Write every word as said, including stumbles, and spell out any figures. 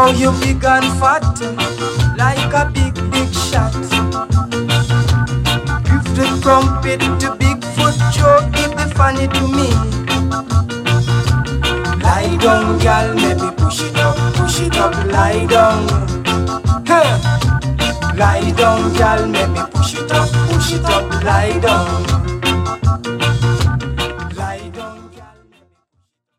Now you big and fat, like a big, big shot. Give the trumpet to Bigfoot Joe, it be funny to me. Lie down, girl, maybe push it up, push it up, lie down. Huh. Lie down, girl, maybe push it up, push it up, lie down.